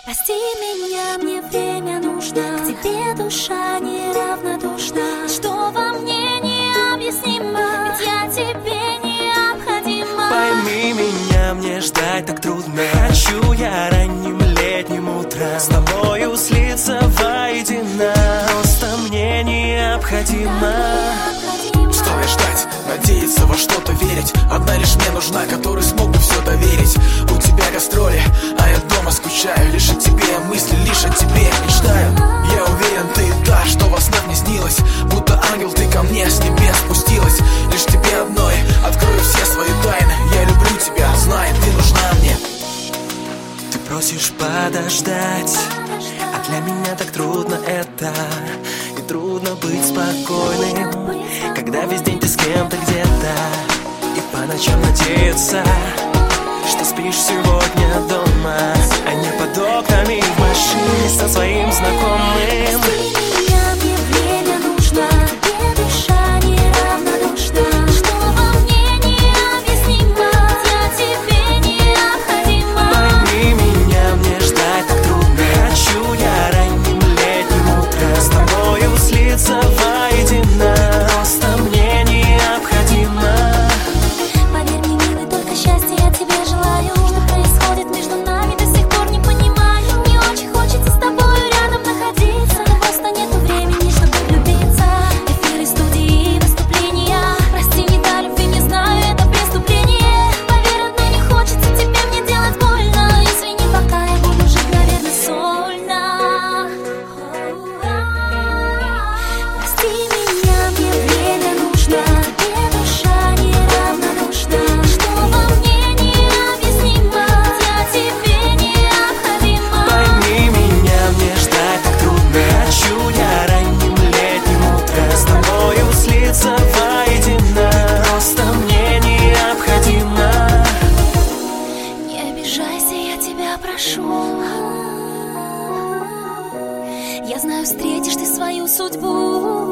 Прости меня, мне время нужно. К тебе душа неравнодушна. Что во мне необъяснимо, ведь я тебе необходима. Пойми меня, мне ждать так трудно. Хочу я ранним летним утром с тобою слиться воедино. Просто мне необходимо. Стоит ждать, надеяться, во что-то верить. Одна лишь мне нужна, которой смог бы все доверить. У тебя гастроли, а я дома скучаю. Лишь о тебе мысли, лишь о тебе мечтаю. Я уверен, ты та, что во снах не снилась. Будто ангел, ты ко мне с небес спустилась. Лишь тебе одной открою все свои тайны. Я люблю тебя, знай, ты нужна мне. Ты просишь подождать, а для меня так трудно это. И трудно быть спокойным, когда весь день ты с кем-то где-то. И по ночам надеяться, что спишь сегодня дома, а не под окнами в машине со своим знакомым. Прости меня, мне время нужно. К тебе душа неравнодушна. Что во мне необъяснимо, я тебе необходима. Пойми меня, мне ждать так трудно. Хочу я ранним летним утром с тобою слиться воедино. Просто мне необходимо. Поверь мне, милый, только счастья я тебе желаю. Что происходит между нами, до сих пор не понимаю. Мне очень хочется с тобою рядом находиться, но просто нету времени, чтобы влюбиться. Эфиры, студии, выступления. Прости, не до любви, не знаю, это преступление. Поверь, одной не хочется тебе мне делать больно. Извини, пока я буду жить, наверное, сольно. Прости меня, мне время нужно. К тебе душа неравнодушна. Что во мне необъяснимо, я тебе необходима. Пойми меня, мне ждать так трудно. Хочу я ранним летним утром с тобою слиться воедино. Просто мне необходимо. Не обижайся, я тебя прошу. Я знаю, встретишь ты свою судьбу.